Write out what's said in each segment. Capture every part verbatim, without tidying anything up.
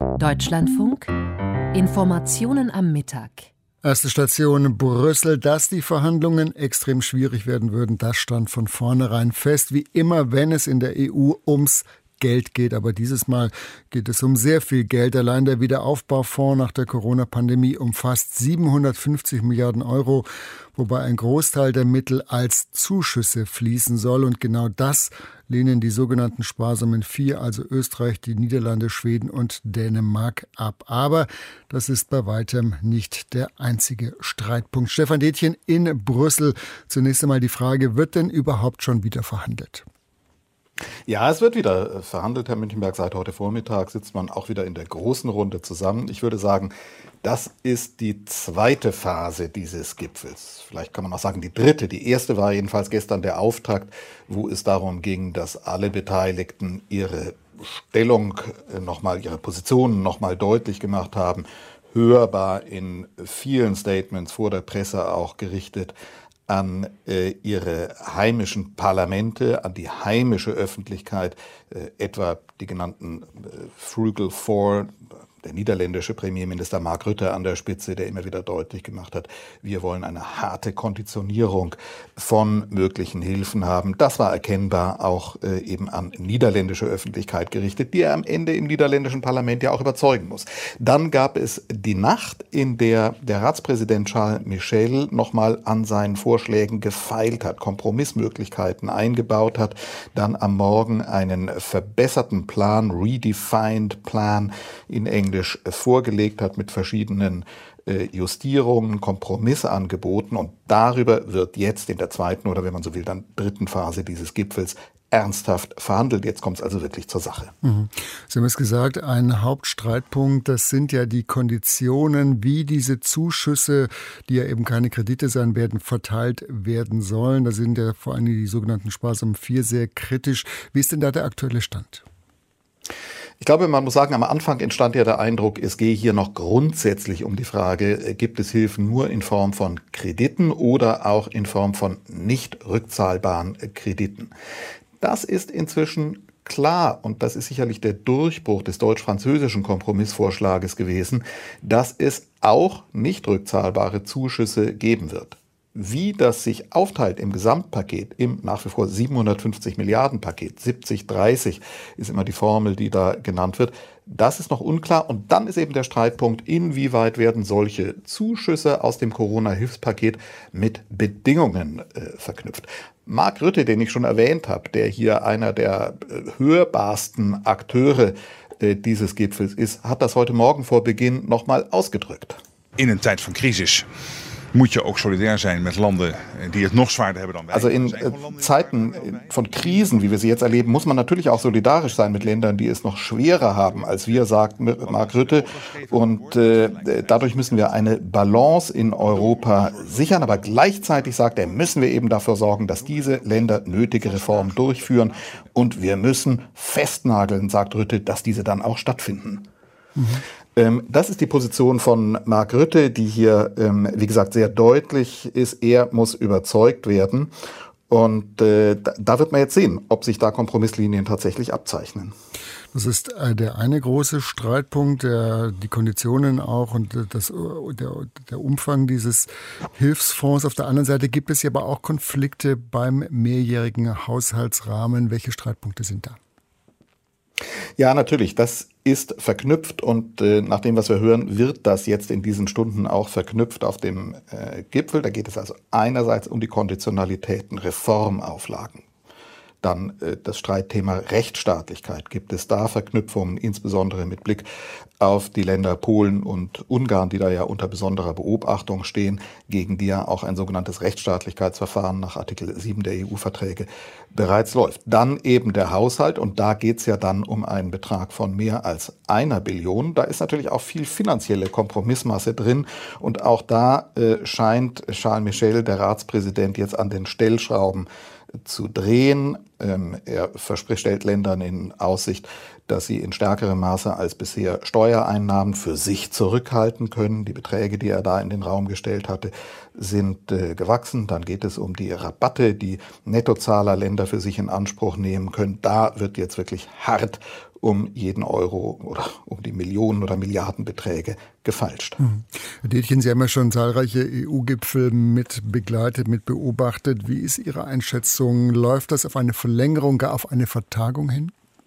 Deutschlandfunk Informationen am Mittag. Erste Station Brüssel. Dass die Verhandlungen extrem schwierig werden würden, das stand von vornherein fest. Wie immer, wenn es in der E U ums Geld geht. Aber dieses Mal geht es um sehr viel Geld. Allein der Wiederaufbaufonds nach der Corona-Pandemie umfasst siebenhundertfünfzig Milliarden Euro, wobei ein Großteil der Mittel als Zuschüsse fließen soll. Und genau das lehnen die sogenannten sparsamen Vier, also Österreich, die Niederlande, Schweden und Dänemark, ab. Aber das ist bei weitem nicht der einzige Streitpunkt. Stefan Detjen in Brüssel. Zunächst einmal die Frage, wird denn überhaupt schon wieder verhandelt? Ja, es wird wieder verhandelt, Herr Münchenberg. Seit heute Vormittag sitzt man auch wieder in der großen Runde zusammen. Ich würde sagen, das ist die zweite Phase dieses Gipfels. Vielleicht kann man auch sagen, die dritte. Die erste war jedenfalls gestern der Auftakt, wo es darum ging, dass alle Beteiligten ihre Stellung nochmal, ihre Positionen nochmal deutlich gemacht haben. Hörbar in vielen Statements vor der Presse auch gerichtet an äh, ihre heimischen Parlamente, an die heimische Öffentlichkeit, äh, etwa die genannten äh, Frugal Four, der niederländische Premierminister Mark Rutte an der Spitze, der immer wieder deutlich gemacht hat, wir wollen eine harte Konditionierung von möglichen Hilfen haben. Das war erkennbar auch äh, eben an niederländische Öffentlichkeit gerichtet, die er am Ende im niederländischen Parlament ja auch überzeugen muss. Dann gab es die Nacht, in der der Ratspräsident Charles Michel nochmal an seinen Vorschlägen gefeilt hat, Kompromissmöglichkeiten eingebaut hat, dann am Morgen einen verbesserten Plan, redefined Plan in Englisch, vorgelegt hat mit verschiedenen äh, Justierungen, Kompromissangeboten, und darüber wird jetzt in der zweiten oder, wenn man so will, dann dritten Phase dieses Gipfels ernsthaft verhandelt. Jetzt kommt es also wirklich zur Sache. Mhm. Sie haben es gesagt, ein Hauptstreitpunkt, das sind ja die Konditionen, wie diese Zuschüsse, die ja eben keine Kredite sein werden, verteilt werden sollen. Da sind ja vor allem die sogenannten sparsamen Vier sehr kritisch. Wie ist denn da der aktuelle Stand? Ich glaube, man muss sagen, am Anfang entstand ja der Eindruck, es gehe hier noch grundsätzlich um die Frage, gibt es Hilfen nur in Form von Krediten oder auch in Form von nicht rückzahlbaren Krediten. Das ist inzwischen klar, und das ist sicherlich der Durchbruch des deutsch-französischen Kompromissvorschlages gewesen, dass es auch nicht rückzahlbare Zuschüsse geben wird. Wie das sich aufteilt im Gesamtpaket, im nach wie vor siebenhundertfünfzig Milliarden Paket, siebzig dreißig ist immer die Formel, die da genannt wird, das ist noch unklar. Und dann ist eben der Streitpunkt, inwieweit werden solche Zuschüsse aus dem Corona-Hilfspaket mit Bedingungen äh, verknüpft. Mark Rutte, den ich schon erwähnt habe, der hier einer der äh, hörbarsten Akteure äh, dieses Gipfels ist, hat das heute Morgen vor Beginn nochmal ausgedrückt. In een tijd van crisis moet je ook solidair zijn met landen die het nog zwaarder hebben dan wij. Also in Zeiten von Krisen, wie wir sie jetzt erleben, muss man natürlich auch solidarisch sein mit Ländern, die es noch schwerer haben als wir, sagt Mark Rutte. Und äh, dadurch müssen wir eine Balance in Europa sichern. Aber gleichzeitig, sagt er, müssen wir eben dafür sorgen, dass diese Länder nötige Reformen durchführen. Und wir müssen festnageln, sagt Rutte, dass diese dann auch stattfinden. Mhm. Das ist die Position von Mark Rutte, die hier, wie gesagt, sehr deutlich ist. Er muss überzeugt werden. Und äh, da wird man jetzt sehen, ob sich da Kompromisslinien tatsächlich abzeichnen. Das ist der eine große Streitpunkt, der, die Konditionen auch und das, der, der Umfang dieses Hilfsfonds. Auf der anderen Seite gibt es ja aber auch Konflikte beim mehrjährigen Haushaltsrahmen. Welche Streitpunkte sind da? Ja, natürlich. Das ist verknüpft und äh, nach dem, was wir hören, wird das jetzt in diesen Stunden auch verknüpft auf dem äh, Gipfel. Da geht es also einerseits um die Konditionalitäten, Reformauflagen. Dann äh, das Streitthema Rechtsstaatlichkeit. Gibt es da Verknüpfungen, insbesondere mit Blick auf die Länder Polen und Ungarn, die da ja unter besonderer Beobachtung stehen, gegen die ja auch ein sogenanntes Rechtsstaatlichkeitsverfahren nach Artikel sieben der E U-Verträge bereits läuft. Dann eben der Haushalt, und da geht es ja dann um einen Betrag von mehr als einer Billion. Da ist natürlich auch viel finanzielle Kompromissmasse drin, und auch da äh, scheint Charles Michel, der Ratspräsident, jetzt an den Stellschrauben zu drehen. Ähm, er verspricht, stellt Ländern in Aussicht, dass sie in stärkerem Maße als bisher Steuereinnahmen für sich zurückhalten können. Die Beträge, die er da in den Raum gestellt hatte, sind äh, gewachsen. Dann geht es um die Rabatte, die Nettozahlerländer für sich in Anspruch nehmen können. Da wird jetzt wirklich hart um jeden Euro oder um die Millionen oder Milliardenbeträge gefeilscht. Mhm. Herr Detjen, Sie haben ja schon zahlreiche E U-Gipfel mit begleitet, mit beobachtet. Wie ist Ihre Einschätzung? Läuft das auf eine Verlängerung, gar auf eine Vertagung hin?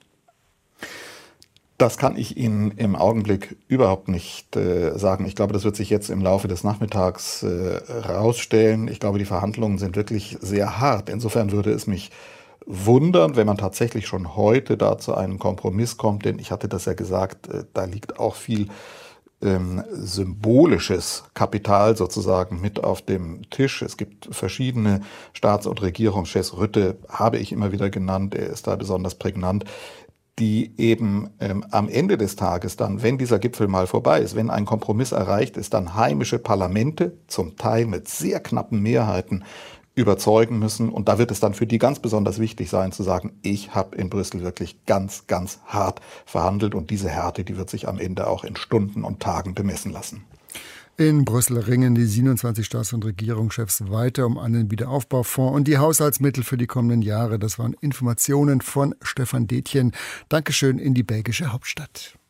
Das kann ich Ihnen im Augenblick überhaupt nicht äh, sagen. Ich glaube, das wird sich jetzt im Laufe des Nachmittags äh, rausstellen. Ich glaube, die Verhandlungen sind wirklich sehr hart. Insofern würde es mich wundern, wenn man tatsächlich schon heute da zu einem Kompromiss kommt. Denn ich hatte das ja gesagt, äh, da liegt auch viel ähm, symbolisches Kapital sozusagen mit auf dem Tisch. Es gibt verschiedene Staats- und Regierungschefs. Rutte habe ich immer wieder genannt. Er ist da besonders prägnant, die eben ähm, am Ende des Tages dann, wenn dieser Gipfel mal vorbei ist, wenn ein Kompromiss erreicht ist, dann heimische Parlamente, zum Teil mit sehr knappen Mehrheiten, überzeugen müssen. Und da wird es dann für die ganz besonders wichtig sein, zu sagen, ich habe in Brüssel wirklich ganz, ganz hart verhandelt. Und diese Härte, die wird sich am Ende auch in Stunden und Tagen bemessen lassen. In Brüssel ringen die siebenundzwanzig Staats- und Regierungschefs weiter um einen Wiederaufbaufonds und die Haushaltsmittel für die kommenden Jahre. Das waren Informationen von Stefan Detjen. Dankeschön in die belgische Hauptstadt.